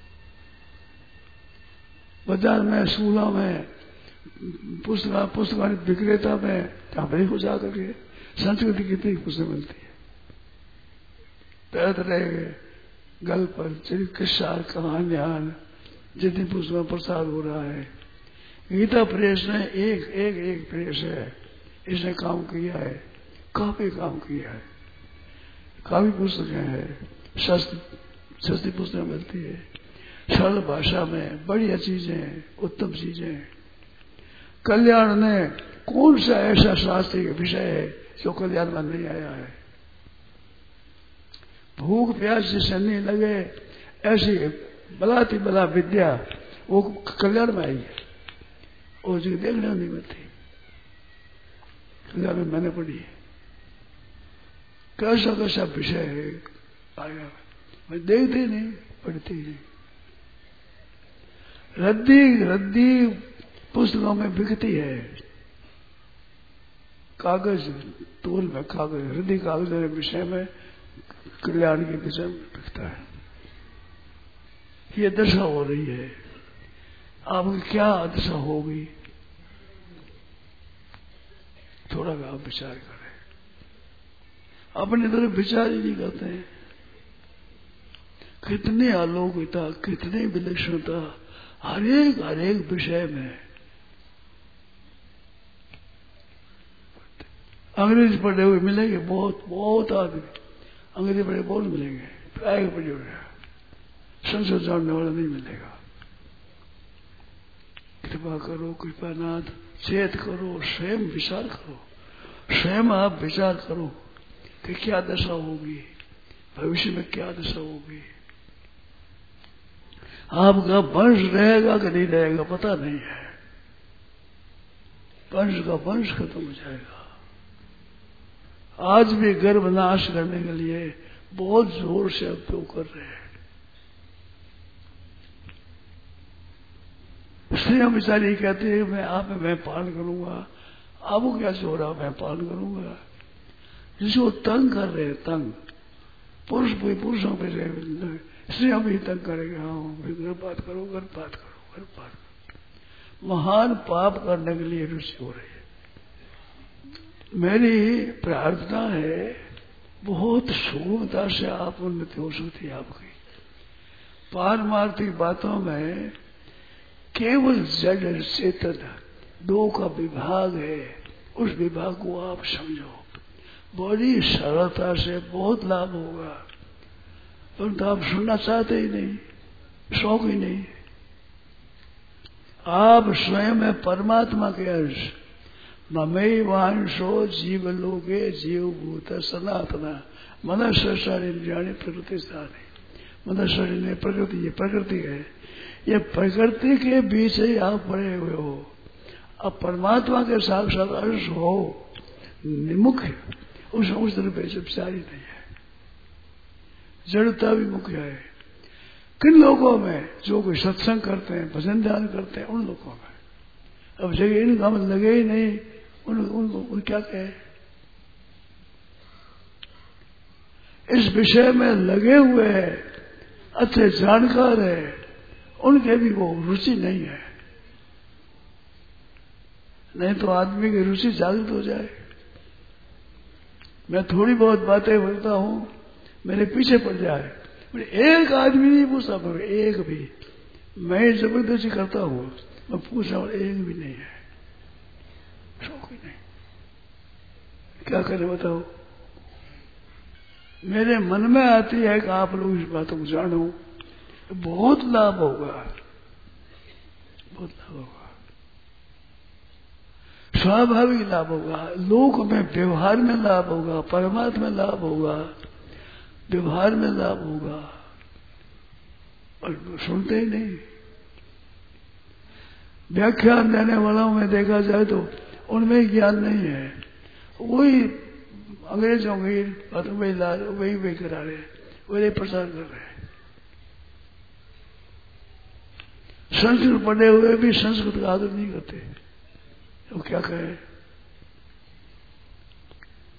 बाजार में, स्कूलों में, पुस्तक पुस्तकालय विक्रेता में हमें हो जा करके संस्कृति कितनी पुस्तक मिलती है, तरह तरह के गल्प पर किस्सा कहानियां जितनी पुस्तकों प्रसार हो रहा है। गीता प्रेस ने एक एक एक प्रेस है, इसने काम किया है, काफी काम किया है, काफी पुस्तकें हैं, सस्ती सस्ती पुस्तकें मिलती है, सरल भाषा में बढ़िया चीजें, उत्तम चीजें। कल्याण ने कौन सा ऐसा शास्त्रीय विषय है जो कल्याण में नहीं आया है। भूख प्यास जिसे नहीं लगे ऐसी बलाती बला विद्या वो कल्याण में आई है, और जो देखने नहीं मिलती। कल्याण में मैंने पढ़ी है, कैसा कैसा विषय है आया, मैं देखती नहीं, पढ़ती नहीं। रद्दी रद्दी पुस्तकों में बिकती है, कागज तोल में कागज, रद्दी कागज के विषय में, कल्याण के विषय में बिकता है। ये दशा हो रही है, आपकी क्या दशा होगी, थोड़ा आप विचार करें। अपनी तरफ विचार ही नहीं करते हैं। कितनी अलौकिकता, कितनी विलक्षणता हर एक हर एक विषय में। अंग्रेजी पढ़े हुए मिलेंगे बहुत, बहुत आदमी अंग्रेजी पढ़े बहुत मिलेंगे, प्राय पढ़े हुए संस्कृत जानने वाला नहीं मिलेगा। कृपा करो, कृपानाथ, चेत करो, स्वयं विचार करो, स्वयं आप विचार करो कि क्या दशा होगी, भविष्य में क्या दशा होगी। आपका वंश रहेगा कि नहीं रहेगा पता नहीं है, वंश का वंश खत्म हो जाएगा। आज भी गर्भ नाश करने के लिए बहुत जोर से उपयोग कर रहे हैं। स्त्रियां बेचारी कहती है मैं आप में मैं पालन करूंगा, आपको क्या जोड़ा मैं पालन करूंगा। जिसको तंग कर रहे हैं, तंग पुरुष भी पुरुषों पे स्त्रियां भी तंग करेंगे, हाँ गर्भपात करो, गर्भपात करो, गर्भपात करो। महान पाप करने के लिए रुचि हो रही है। मेरी प्रार्थना है बहुत सुगमता से आप उन्नति हो सकती है आपकी। पारमार्थिक बातों में केवल जड़ चेतन दो का विभाग है, उस विभाग को आप समझो, बड़ी सरलता से बहुत लाभ होगा। परंतु आप सुनना चाहते ही नहीं, शौक ही नहीं। आप स्वयं में परमात्मा के अंश, ममई वांशो जीव लोगे जीव भूत सनातना मनुष्य शरीर प्रकृति स्थानी। मनुष्य शरीर में प्रकृति, ये प्रकृति है, ये प्रकृति के बीच ही आप पड़े हुए हो। अब परमात्मा के साक्षात अंश हो, मुख्य उस उस तरह पे विचार ही नहीं है। जड़ता भी मुख्य है। किन लोगों में जो कोई सत्संग करते हैं, भजन ध्यान करते हैं, उन लोगों में। अब जगह इन काम लगे ही नहीं, उन, उन, उन क्या कहे। इस विषय में लगे हुए हैं, अच्छे जानकार है, उनके भी वो रुचि नहीं है। नहीं तो आदमी की रुचि जागृत हो जाए। मैं थोड़ी बहुत बातें बोलता हूं, मेरे पीछे पड़ जाए, एक आदमी नहीं पूछता, पर एक भी मैं जबरदस्ती करता हूं, मैं पूछ रहा हूं, एक भी नहीं है, शौक ही नहीं। क्या करें बताओ। मेरे मन में आती है कि आप लोग इस बातों को जानो, बहुत लाभ होगा, बहुत लाभ होगा, स्वाभाविक लाभ होगा, लोक में व्यवहार में लाभ होगा, परमात्मा में लाभ होगा, व्यवहार में लाभ होगा, और सुनते ही नहीं। व्याख्यान देने वालों में देखा जाए तो उनमें ज्ञान नहीं है, वही अंग्रेजों की बातों में वही वही करा रहे, वही प्रचार कर रहे हैं। संस्कृत पढ़े हुए भी संस्कृत का आदर नहीं करते, तो क्या कहे।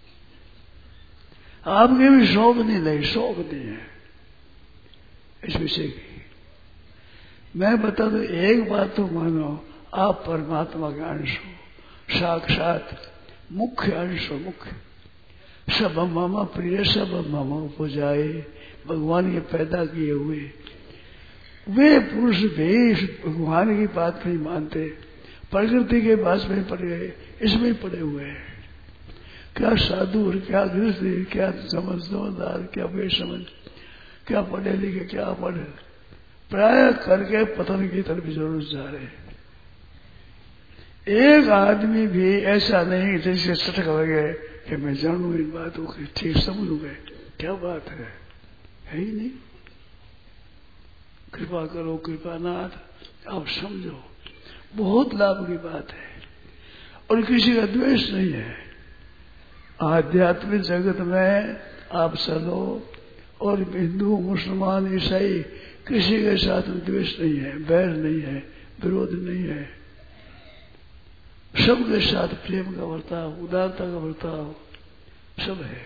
आपके भी शौक नहीं नहीं शौक नहीं है इस विषय की। मैं बता दूं एक बात तो मानो, आप परमात्मा के अंश हो, साक्षात मुख्य अंश हो, मुख्य। सब मामा प्रिय सब मामा उपजाए, भगवान ये पैदा किए हुए वे पुरुष भी भगवान की बात नहीं मानते, प्रकृति के पास में पड़ गए, इसमें पड़े हुए हैं। क्या साधु और क्या गृहस्थी, क्या समझ समझदार, क्या बेसमझ, क्या पढ़े लिखे, क्या पढ़े, प्राय करके पतन की तरफ जरूर जा रहे। एक आदमी भी ऐसा नहीं जैसे सटक गए कि मैं जानू इन बातों की, ठीक समझ गए क्या बात है, है ही नहीं। कृपा करो कृपानाथ, आप समझो, बहुत लाभ की बात है और किसी का द्वेष नहीं है। आध्यात्मिक जगत में आप चलो और हिंदू मुसलमान ईसाई किसी के साथ द्वेष नहीं है, बैर नहीं है, विरोध नहीं है, सबके साथ प्रेम का बर्ताव, उदारता का बर्ताव सब है।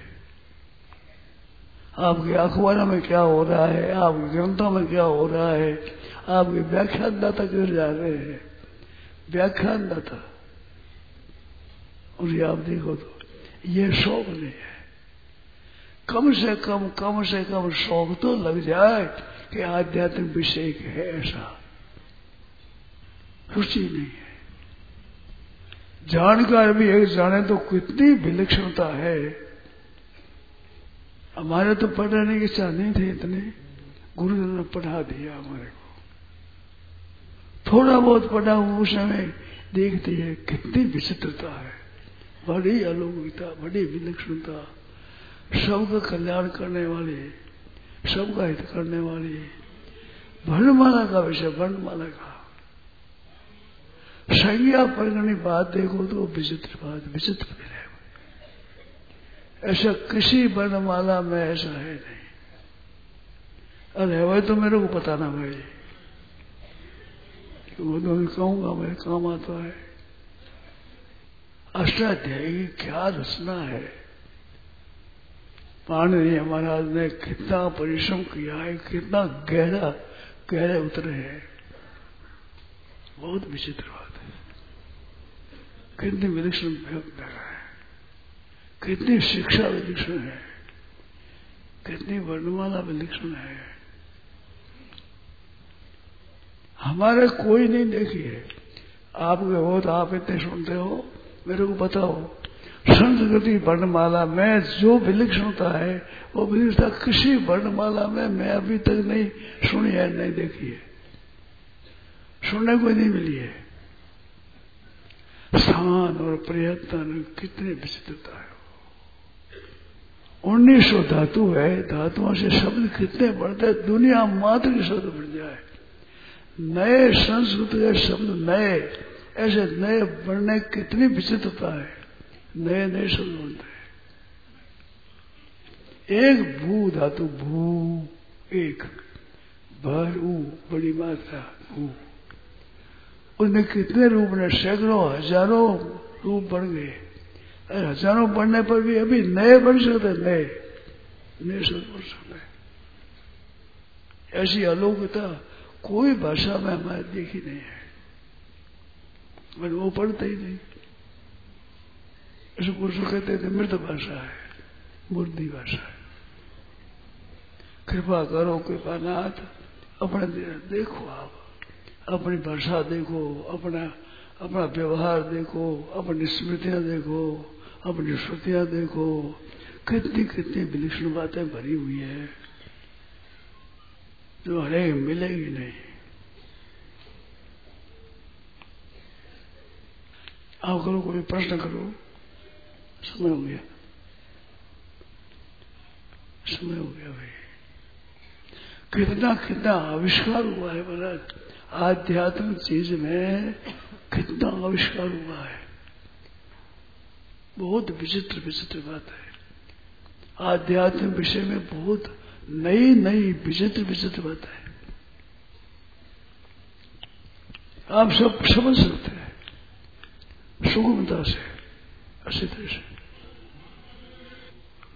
आपके अखबारों में क्या हो रहा है, आपके ग्रंथों में क्या हो रहा है, आपके व्याख्यानदाता गिर जा रहे हैं, व्याख्यानदाता, और ये आप देखो तो ये शौक नहीं है। कम से कम कम से कम शौक तो लग जाए कि आध्यात्मिक विषय है, ऐसा रुचि नहीं है। जानकार भी एक जाने तो कितनी विलक्षणता है। हमारे तो पढ़ने की इच्छा नहीं थे इतने, गुरुदेव ने पढ़ा दिया हमारे को, थोड़ा बहुत पढ़ा हुआ उस समय देखती है कितनी विचित्रता है, बड़ी अलौकिकता, बड़ी विलक्षणता, सबका कल्याण करने वाली, सबका हित करने वाली, वर्णमाला का विषय, वर्णमाला का संज्ञा परिगणी बात देखो तो विचित्र बात, विचित्र भी है। ऐसा किसी वर्णमाला में ऐसा है नहीं। अरे वह तो मेरे को पता ना भाई, वो तो मैं कहूंगा मेरे काम आता है। अष्टाध्यायी की क्या रचना है, पाणिनि महाराज ने कितना परिश्रम किया है, कितना गहरा गहरे उतरे हैं, बहुत विचित्र बात है। कितनी विलक्षण व्यक्त है, कितनी शिक्षा विलक्षण है, कितनी वर्णमाला विलक्षण है, हमारे कोई नहीं देखी है। आपके हो तो आप इतने सुनते हो, मेरे को बताओ संस्कृति वर्णमाला में जो विलक्षणता है वो विलक्षणता किसी वर्णमाला में मैं अभी तक नहीं सुनी है, नहीं देखी है, सुनने को नहीं मिली है। स्थान और प्रयत्न कितनी विचित्रता है। उन्नीस सौ धातु है, धातुओं से शब्द कितने बढ़ते, दुनिया मात्र के शब्द बढ़ जाए, नए संस्कृत के शब्द नए, ऐसे नए बढ़ने कितनी विचित्रता है, नए नए शब्द बनते हैं। एक भू धातु, भू एक, भर ऊ बड़ी मात्रा भू, उनमें कितने रूप ने, सैकड़ों हजारों रूप बढ़ गए। हजारों बढ़ने पर भी अभी नए बन सकते, नए नए शब्द बन सकते। ऐसी अलौकिकता कोई भाषा में हमारे देखी नहीं है, पर वो पढ़ते ही नहीं। ऐसे पुरुषों कहते थे मृत भाषा है, मुर्दी भाषा है। कृपा करो कृपानाथ, अपने देखो, आप अपनी भाषा देखो, अपना अपना व्यवहार देखो, अपनी स्मृतियां देखो, अपनी श्रुतियां देखो, कितनी कितनी विलक्षण बातें भरी हुई है जो हरे मिलेगी नहीं। आप करो, कोई प्रश्न करो, समय हो गया, समय हो गया भाई। कितना कितना आविष्कार हुआ है महाराज, आध्यात्मिक चीज में कितना आविष्कार हुआ है, बहुत विचित्र विचित्र बात है। आध्यात्मिक विषय में बहुत नई नई विचित्र विचित्र बात है, आप सब समझ सकते हैं सुगमता से, अच्छी तरह से।